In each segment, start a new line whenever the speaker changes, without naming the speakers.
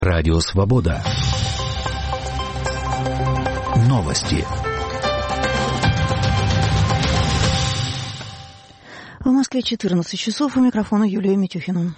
Радио Свобода. Новости.
В Москве 14 часов. У микрофона Юлия Митюхина.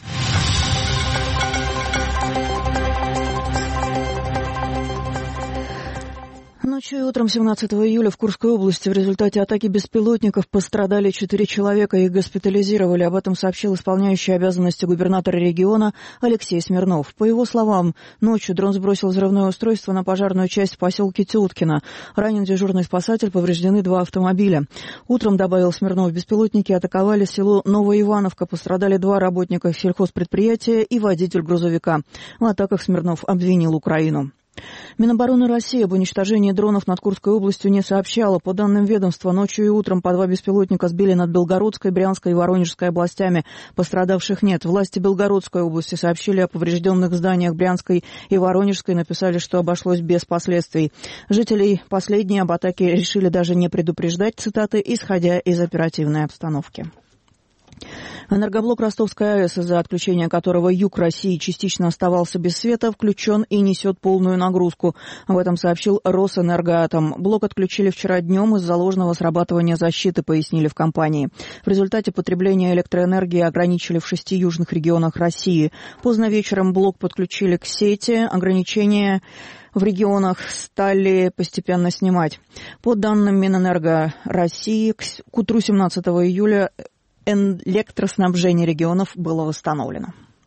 Ночью и утром 17 июля в Курской области в результате атаки беспилотников пострадали 4 человека, их госпитализировали. Об этом сообщил исполняющий обязанности губернатора региона Алексей Смирнов. По его словам, ночью дрон сбросил взрывное устройство на пожарную часть в поселке Тюткино. Ранен дежурный спасатель, повреждены 2 автомобиля. Утром, добавил Смирнов, беспилотники атаковали село Новоивановка. Пострадали 2 работника сельхозпредприятия и водитель грузовика. В атаках Смирнов обвинил Украину. Минобороны России об уничтожении дронов над Курской областью не сообщала. По данным ведомства, ночью и утром по 2 беспилотника сбили над Белгородской, Брянской и Воронежской областями. Пострадавших нет. Власти Белгородской области сообщили о поврежденных зданиях Брянской и Воронежской, написали, что обошлось без последствий. Жителей последние об атаке решили даже не предупреждать, цитаты, исходя из оперативной обстановки. Энергоблок Ростовской АЭС, из-за отключения которого юг России частично оставался без света, включен и несет полную нагрузку. Об этом сообщил Росэнергоатом. Блок отключили вчера днем из-за ложного срабатывания защиты, пояснили в компании. В результате потребление электроэнергии ограничили в 6 южных регионах России. Поздно вечером блок подключили к сети. Ограничения в регионах стали постепенно снимать. По данным Минэнерго России, к утру 17 июля электроснабжение регионов было восстановлено.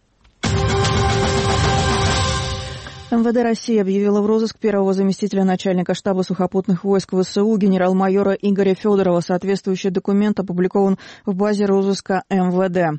МВД России объявила в розыск первого заместителя начальника штаба сухопутных войск ВСУ генерал-майора Игоря Федорова. Соответствующий документ опубликован в базе розыска МВД.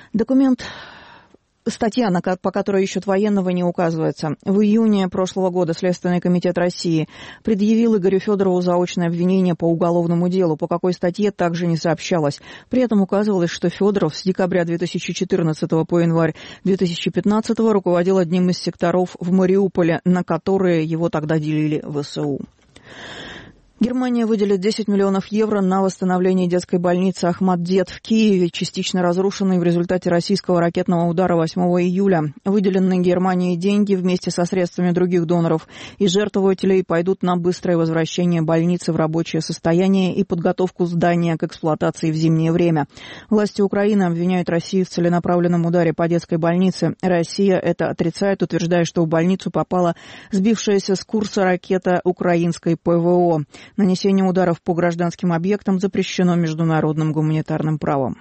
Статья, по которой ищут военного, не указывается. В июне прошлого года Следственный комитет России предъявил Игорю Федорову заочное обвинение по уголовному делу. По какой статье, также не сообщалось. При этом указывалось, что Федоров с декабря 2014 по январь 2015 руководил одним из секторов в Мариуполе, на которые его тогда делили ВСУ. Германия выделит 10 миллионов евро на восстановление детской больницы «Ахмат-Дет» в Киеве, частично разрушенной в результате российского ракетного удара 8 июля. Выделенные Германии деньги вместе со средствами других доноров и жертвователей пойдут на быстрое возвращение больницы в рабочее состояние и подготовку здания к эксплуатации в зимнее время. Власти Украины обвиняют Россию в целенаправленном ударе по детской больнице. Россия это отрицает, утверждая, что в больницу попала сбившаяся с курса ракета украинской ПВО. Нанесение ударов по гражданским объектам запрещено международным гуманитарным правом.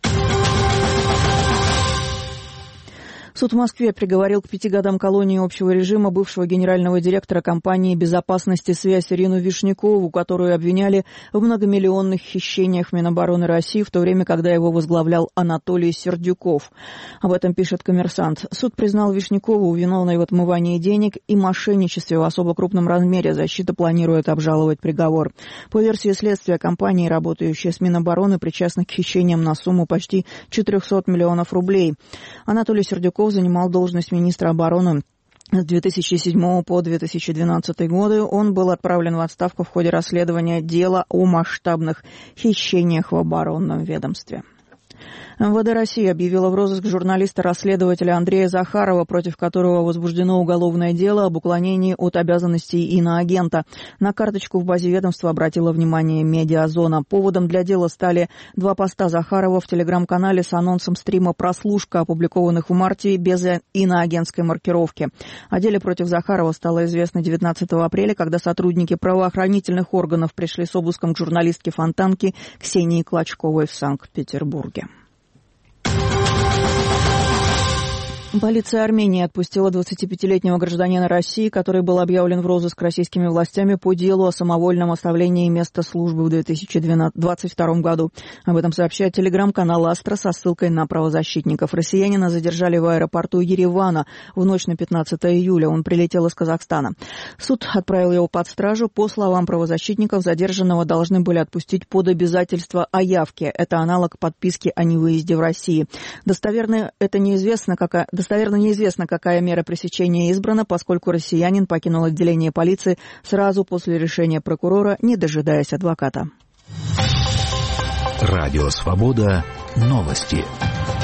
Суд в Москве приговорил к 5 годам колонии общего режима бывшего генерального директора компании «Безопасности связь» Ирину Вишнякову, которую обвиняли в многомиллионных хищениях Минобороны России, в то время, когда его возглавлял Анатолий Сердюков. Об этом пишет «Коммерсант». Суд признал Вишнякову виновной в отмывании денег и мошенничестве в особо крупном размере. Защита планирует обжаловать приговор. По версии следствия, компании, работающие с Минобороны, причастны к хищениям на сумму почти 400 миллионов рублей. Анатолий Сердюков занимал должность министра обороны с 2007 по 2012 годы. Он был отправлен в отставку в ходе расследования дела о масштабных хищениях в оборонном ведомстве. МВД России объявила в розыск журналиста-расследователя Андрея Захарова, против которого возбуждено уголовное дело об уклонении от обязанностей иноагента. На карточку в базе ведомства обратила внимание «Медиазона». Поводом для дела стали 2 поста Захарова в телеграм-канале с анонсом стрима «Прослушка», опубликованных в марте без иноагентской маркировки. О деле против Захарова стало известно 19 апреля, когда сотрудники правоохранительных органов пришли с обыском к журналистке Фонтанки Ксении Клочковой в Санкт-Петербурге. Полиция Армении отпустила 25-летнего гражданина России, который был объявлен в розыск российскими властями по делу о самовольном оставлении места службы в 2022 году. Об этом сообщает телеграм-канал «Астра» со ссылкой на правозащитников. Россиянина задержали в аэропорту Еревана в ночь на 15 июля. Он прилетел из Казахстана. Суд отправил его под стражу. По словам правозащитников, задержанного должны были отпустить под обязательство о явке. Это аналог подписки о невыезде в России. Достоверно неизвестно, какая мера пресечения избрана, поскольку россиянин покинул отделение полиции сразу после решения прокурора, не дожидаясь адвоката.
Радио Свобода. Новости.